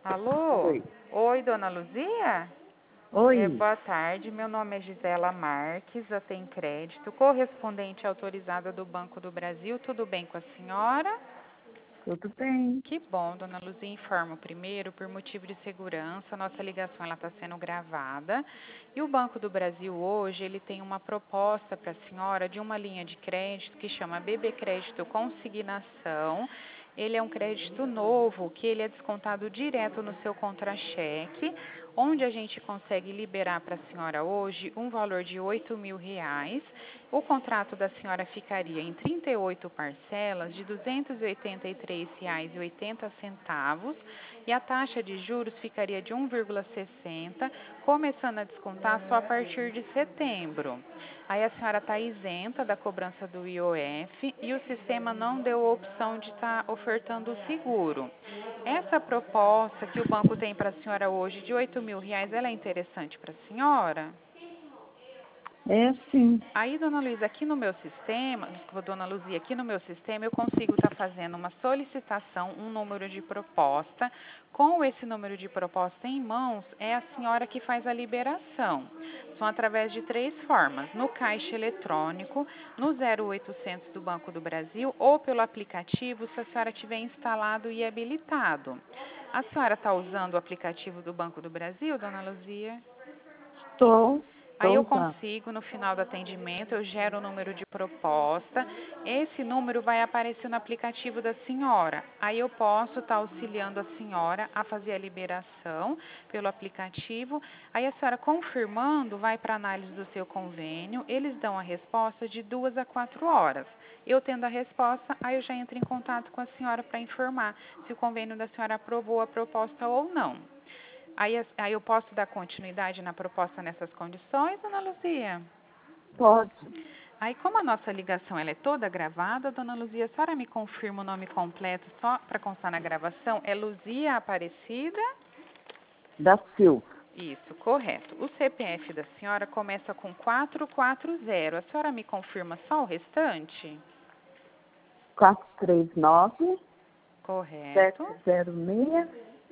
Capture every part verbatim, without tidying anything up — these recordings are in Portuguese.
Alô? Oi. Oi, dona Luzia? É, Oi, boa tarde, meu nome é Gisela Marques, eu tenho crédito, correspondente autorizada do Banco do Brasil, tudo bem com a senhora? tudo bem? Que bom, dona Luzia, informo primeiro, por motivo de segurança, nossa ligação está sendo gravada, e o Banco do Brasil hoje, ele tem uma proposta para a senhora de uma linha de crédito que chama B B Crédito Consignação. Ele é um crédito novo, que ele é descontado direto no seu contra-cheque, onde a gente consegue liberar para a senhora hoje um valor de oito mil reais. O contrato da senhora ficaria em trinta e oito parcelas de duzentos e oitenta e três reais e oitenta centavos e a taxa de juros ficaria de um vírgula sessenta, começando a descontar só a partir de setembro. Aí a senhora está isenta da cobrança do I O F e o sistema não deu a opção de estar ofertando o seguro. Essa proposta que o banco tem para a senhora hoje de oito mil reais, ela é interessante para a senhora? É sim. Aí, dona Luísa, aqui no meu sistema, desculpa, dona Luzia, aqui no meu sistema eu consigo estar fazendo uma solicitação, um número de proposta. Com esse número de proposta em mãos, é a senhora que faz a liberação. São através de três formas: no caixa eletrônico, no zero oitocentos do Banco do Brasil ou pelo aplicativo, se a senhora tiver instalado e habilitado. A senhora está usando o aplicativo do Banco do Brasil, dona Luzia? Estou, Aí estou eu usando. consigo, no final do atendimento, eu gero o número de proposta. Esse número vai aparecer no aplicativo da senhora. Aí eu posso estar auxiliando a senhora a fazer a liberação pelo aplicativo. Aí a senhora, confirmando, vai para a análise do seu convênio. Eles dão a resposta de duas a quatro horas. Eu tendo a resposta, aí eu já entro em contato com a senhora para informar se o convênio da senhora aprovou a proposta ou não. Aí, aí eu posso dar continuidade na proposta nessas condições, dona Luzia? Pode. Aí, como a nossa ligação ela é toda gravada, dona Luzia, a senhora me confirma o nome completo só para constar na gravação? É Luzia Aparecida? Da Silva. Isso, correto. O C P F da senhora começa com quatrocentos e quarenta. A senhora me confirma só o restante? quatro três nove, sete Correto. zero seis,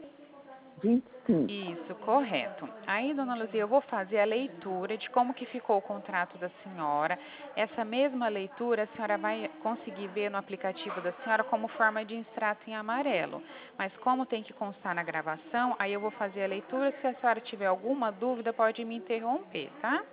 dois cinco. Isso, correto. Aí, dona Luzia, eu vou fazer a leitura de como que ficou o contrato da senhora. Essa mesma leitura a senhora vai conseguir ver no aplicativo da senhora como forma de extrato em amarelo. Mas como tem que constar na gravação, aí eu vou fazer a leitura. Se a senhora tiver alguma dúvida, pode me interromper, tá?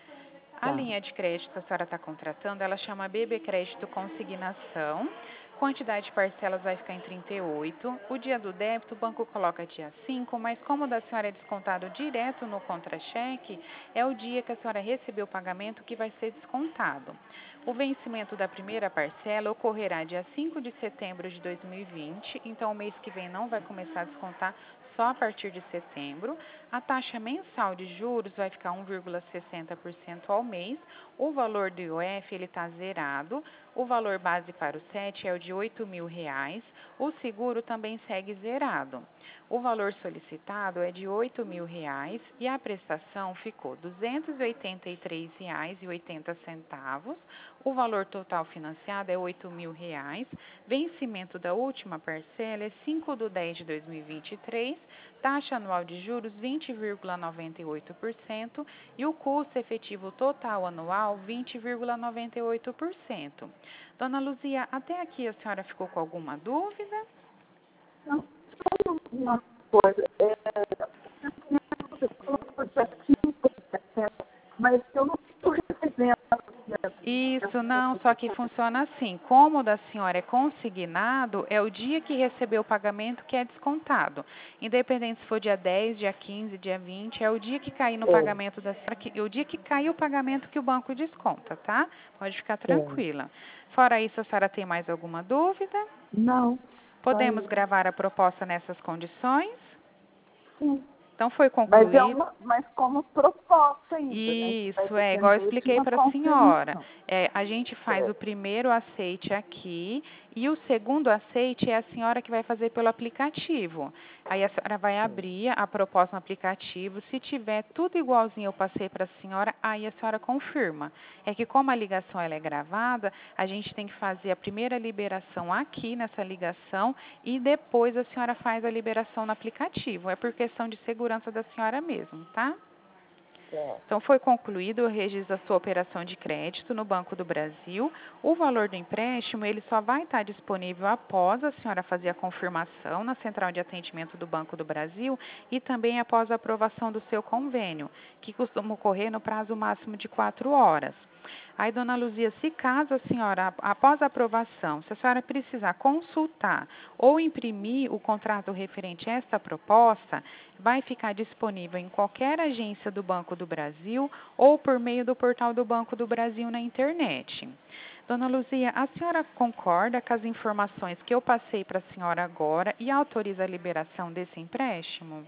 A Tá. linha de crédito que a senhora está contratando, ela chama B B Crédito Consignação. Quantidade de parcelas vai ficar em trinta e oito. O dia do débito, o banco coloca dia cinco, mas como o da senhora é descontado direto no contra-cheque, é o dia que a senhora recebeu o pagamento que vai ser descontado. O vencimento da primeira parcela ocorrerá dia cinco de setembro de dois mil e vinte, então o mês que vem não vai começar a descontar, só a partir de setembro. A taxa mensal de juros vai ficar um vírgula sessenta por cento ao mês. O valor do I O F ele está zerado. O valor base para o S E T é o de oito mil reais. O seguro também segue zerado. O valor solicitado é de oito mil reais e a prestação ficou duzentos e oitenta e três reais e oitenta centavos. O valor total financiado é oito mil reais. Vencimento da última parcela é cinco de dez de dois mil e vinte e três. Taxa anual de juros vinte vírgula noventa e oito por cento e o custo efetivo total anual vinte vírgula noventa e oito por cento. Dona Luzia, até aqui a senhora ficou com alguma dúvida? Não, só uma coisa. É, você colocou dia cinco, mas eu não estou recebendo. Isso, não, só que funciona assim. Como o da senhora é consignado, é o dia que recebeu o pagamento que é descontado. Independente se for dia dez, dia quinze, dia vinte, é o dia que cair no É, pagamento da senhora, que, o dia que cair o pagamento que o banco desconta, tá? Pode ficar é. tranquila. Fora isso, a senhora tem mais alguma dúvida? Não, só Podemos isso. gravar a proposta nessas condições? Sim. Então, foi Mas é concluído. uma, mas como proposta ainda, né? Que vai Isso, é igual eu depender de expliquei uma para a senhora. confirmação. É, a gente faz É. o primeiro aceite aqui E o segundo aceite é a senhora que vai fazer pelo aplicativo. Aí a senhora vai abrir a proposta no aplicativo. Se tiver tudo igualzinho eu passei para a senhora, aí a senhora confirma. É que como a ligação ela é gravada, a gente tem que fazer a primeira liberação aqui nessa ligação e depois a senhora faz a liberação no aplicativo. É por questão de segurança da senhora mesmo, tá? Então, foi concluído o registro da sua operação de crédito no Banco do Brasil. O valor do empréstimo, ele só vai estar disponível após a senhora fazer a confirmação na Central de Atendimento do Banco do Brasil e também após a aprovação do seu convênio, que costuma ocorrer no prazo máximo de quatro horas. Aí, dona Luzia, se caso a senhora, após a aprovação, se a senhora precisar consultar ou imprimir o contrato referente a esta proposta, vai ficar disponível em qualquer agência do Banco do Brasil ou por meio do portal do Banco do Brasil na internet. Dona Luzia, a senhora concorda com as informações que eu passei para a senhora agora e autoriza a liberação desse empréstimo?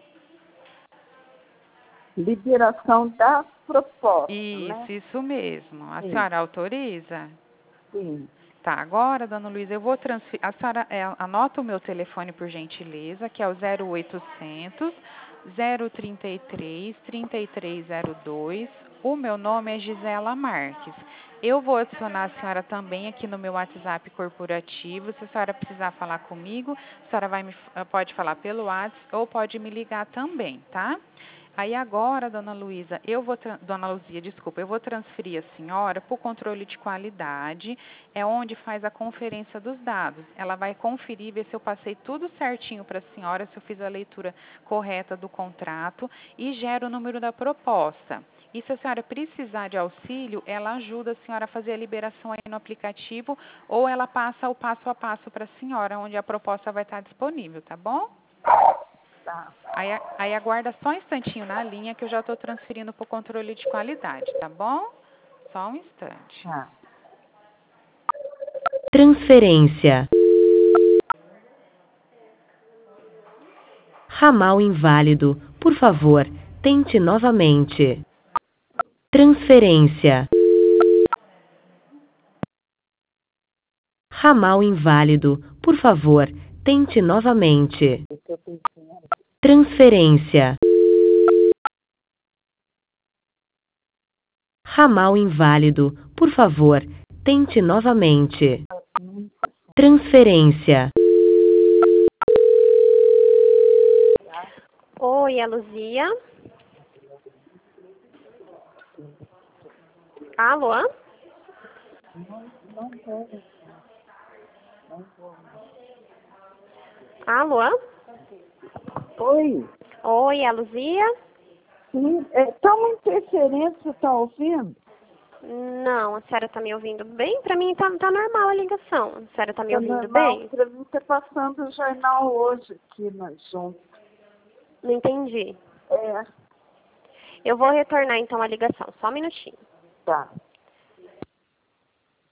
Liberação da proposta, Isso, né? isso mesmo. A Sim. senhora autoriza? Sim. Tá, agora, dona Luísa, eu vou transferir. A senhora é, anota o meu telefone, por gentileza, que é o zero oitocentos, zero trinta e três, trinta e três zero dois. O meu nome é Gisela Marques. Eu vou adicionar a senhora também aqui no meu WhatsApp corporativo. Se a senhora precisar falar comigo, a senhora vai me, pode falar pelo WhatsApp ou pode me ligar também, tá? Aí agora, dona Luísa, eu vou, dona Luzia, desculpa, eu vou transferir a senhora para o controle de qualidade, é onde faz a conferência dos dados. Ela vai conferir, ver se eu passei tudo certinho para a senhora, se eu fiz a leitura correta do contrato e gera o número da proposta. E se a senhora precisar de auxílio, ela ajuda a senhora a fazer a liberação aí no aplicativo ou ela passa o passo a passo para a senhora, onde a proposta vai estar disponível, tá bom? Tá. Aí, aí aguarda só um instantinho na linha que eu já estou transferindo para o controle de qualidade, tá bom? Só um instante. Tá. Transferência. Ramal inválido. Por favor, tente novamente. Transferência. Ramal inválido. Por favor, tente novamente. Transferência. Ramal inválido. Por favor, tente novamente. Transferência. Oi, é a Luzia. Alô? Alô? Oi. Oi, é a Luzia? Sim. É, tá uma interferência, tá ouvindo? Não, a senhora tá me ouvindo bem? Pra mim tá, tá normal a ligação. A senhora tá me Tá ouvindo normal, bem? pra mim tá passando o jornal hoje aqui na junto. Não entendi. É, Eu vou retornar então a ligação, só um minutinho. tá.